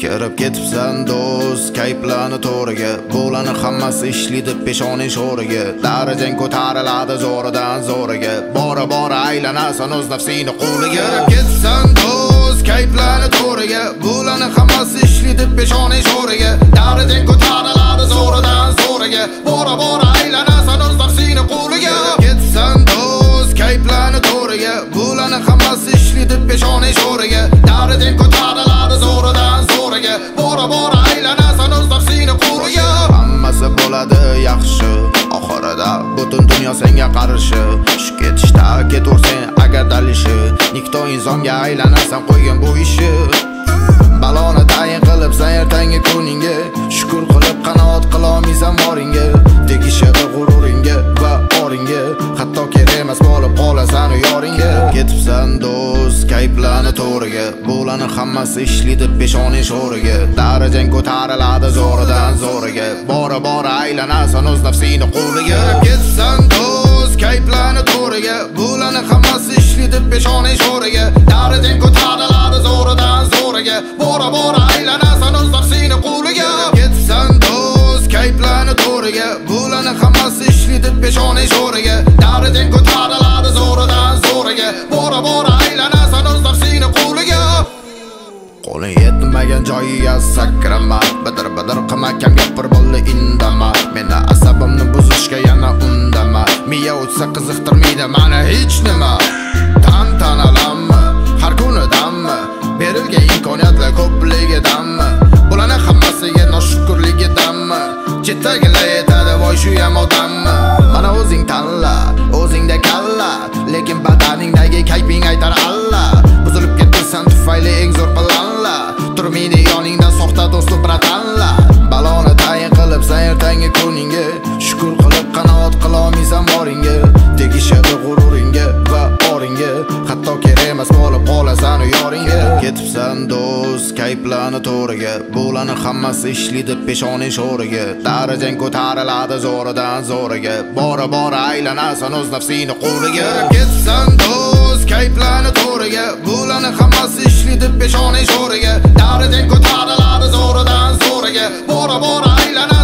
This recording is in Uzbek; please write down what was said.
kirib ketibsan do'st kayflarni to'riga, bo'lani hammasi ishlaydi peshoning sho'riga. Darajang ko'tariladi zo'ridan zo'riga, bora aylanasan o'z nafsini qo'liga. Kirib ketibsan do'st kayflarni to'riga, bo'lani hammasi ishlaydi peshoning sho'riga. Darajang ko'tariladi zo'ridan zo'riga, bora aylanasan o'z nafsini qo'liga. Kirib ketibsan do'st kayflarni to'riga, bo'lani hammasi ishlaydi peshoning sho'riga. Darajang ko'tariladi zo'ridan zo'riga, bora aylanasan o'z nafsini qo'liga. Hammasi bo'ladi yaxshi oxirida, butun dunyo senga qarshi. Shu ketishda ketaversen agar dalishi, nikto insonga aylanasan qo'ygan bu ishi. Baloni tayin qilibsan ertangi kuningga, shukr qilib qanoat qilolmaysan boringga. Tegishadi g'ururingga va oringga, hatto kerak emas bo'lib qolasan yoringga. Ketibsan do'st kayflarni to'riga, bo'lani hammasi ishlaydi peshoning sho'riga. Darajang ko'tariladi zo'ridan zo'riga, bora aylanasan o'z nafsini qo'liga. Ketibsan do'st kayflarni to'riga, bo'lani hammasi ishlaydi peshoning sho'riga. Darajang ko'tariladi zo'ridan zo'riga, bora aylanasan o'z nafsini qo'liga. Ketibsan do'st kayflarni to'riga, bo'lani hammasi ishlaydi peshoning sho'riga. Darajang ko'tariladi zo'ridan zo'riga, bora aylanasan o'z nafsini qo'liga. Qo'ling yetmagan joyiga sakrama, bidir qilmakam gapir bo'ldi indama. Meni asabimni buzishga yana undama, miya o'tsa qiziqtirmaydi mana hech nima. Tantanalanma, har kuni dammi, berilgan imkoniyatlar ko'pligidanmi, bularning hammasiga noshukrligidanmi, chetdagilar aytadi voy shu ham odammi. Mana o'zing tanla, o'zingda kalla, lekin badaningdagi kayfing aytar alla. Buzilib ketsan tufayli eng zo'r planla, turmaydi yoningda soxta do'stu bratanla. Baloni tayin qilibsan ertangi kuningga, shukr qilib qanoat qilolmaysan boringga. Tegishadi g'ururingga va oringga, hatto kerak emas bo'lib qolasan yoringga. Ketibsan do'st kayflarni to'riga, bo'lani hammasi ishlaydi peshoning sho'riga. Darajang ko'tariladi zo'ridan zo'riga, bora aylanasan o'z nafsini qo'liga. Ketibsan do'st kayflarni to'riga, bo'lani hammasi ishlaydi peshoning sho'riga. Darajang ko'tariladi zo'ridan zo'riga, bora aylanasan